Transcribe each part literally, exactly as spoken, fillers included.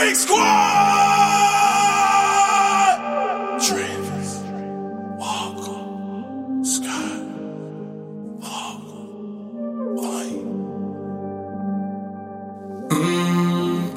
Big Squad! Travis, Walker, Scott, Walker, White. Mm-mm.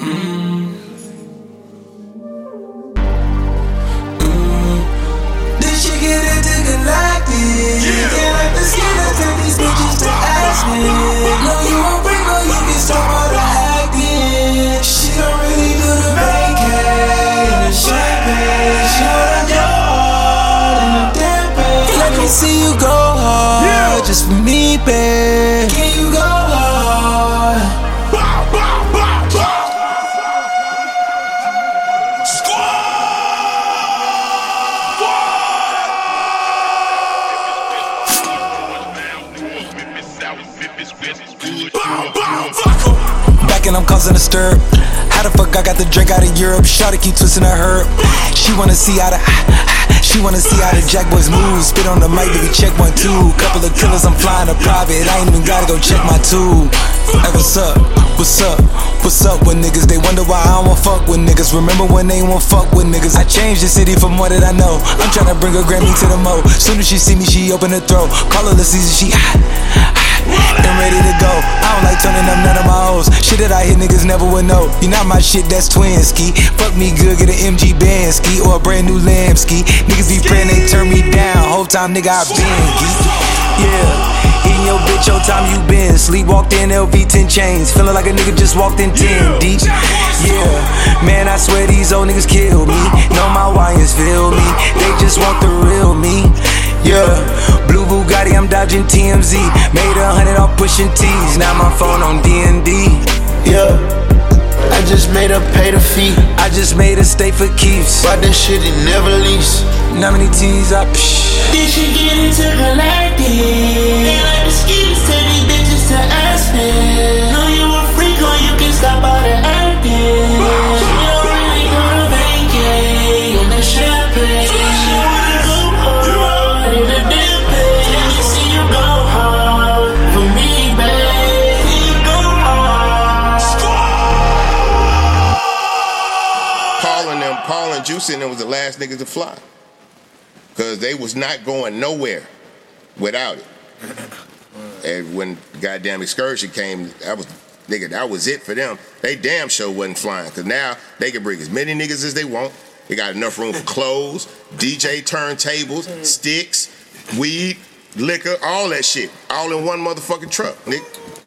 Mm. Did she get into galactic? Yeah. Can't like the skin of turn these bitches to ashes. No, you won't bring no, you can stop all the acting. She don't really do the vacay and the champagne. She wanna go hard in the damn. Let me see you go hard, yeah. Just for me, babe. Can you go hard? Bow, bow, bow, bow. Squad! Bow, bow, bow. Back and I'm causing a stir. How the fuck I got the drink out of Europe? Shawty keep twisting her herb. She wanna see how the She wanna see how the Jack Boys move. Spit on the mic, baby, check one, two. Couple of killers, I'm flying a private. I ain't even gotta go check my tube. Hey, what's up? What's up? What's up with niggas? They wonder why I don't wanna fuck with niggas. Remember when they won't fuck with niggas? I changed the city from what did I know. I'm tryna bring her Grammy to the mo. Soon as she see me, she open her throat. Call her the season, she hot, hot, and ready to go. I don't like turning up none of my hoes. Shit that I hit niggas never would know. You not my shit, that's twin ski. Fuck me good, get an M G band ski or a brand new lamb ski. Niggas be praying they turn me down. Whole time nigga I been geek. Yeah, eating your bitch, whole time you been sleep. Walked in L V ten chains, feeling like a nigga just walked in ten deep. Yeah, man, I swear these old niggas kill me. Know my wires feel me. They just want the real me. Yeah, blue Bugatti, I'm dodging T M Z. Made a hundred off pushing T's. Now my phone on D and D. Yeah, I just made her pay the fee. I just made her stay for keeps. But that shit it never leaves. How many T's I psh. Did she get into galactic? They like the skis, tell these bitches to ask me. Know you a freak or you can stop all the acting. She don't really go to vacay and the champagne. She wanna go hard in the damn page. Let me see you go hard for me, babe. See you go hard. Paul and them, Paul and Juicy and them was the last niggas to fly. Cause they was not going nowhere without it. And when goddamn Excursion came, that was nigga, that was it for them. They damn sure wasn't flying. Cause now they can bring as many niggas as they want. They got enough room for clothes, D J turntables, sticks, weed, liquor, all that shit. All in one motherfucking truck, nigga.